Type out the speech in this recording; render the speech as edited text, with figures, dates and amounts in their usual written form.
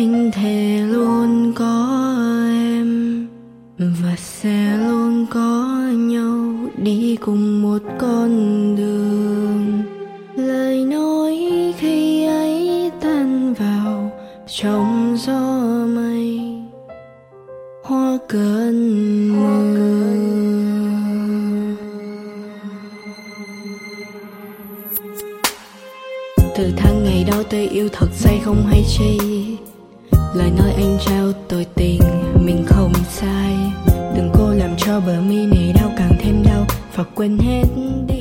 anh thề luôn có em và sẽ luôn có nhau đi cùng một con đường. Lời nói khi ấy tan vào trong gió mây, hoa cơn mưa. Từ tháng ngày đó tôi yêu thật say không hay chi, lời nói anh trao tôi tình mình không sai. Đừng cô làm cho bờ mi này đau càng thêm đau và quên hết đi.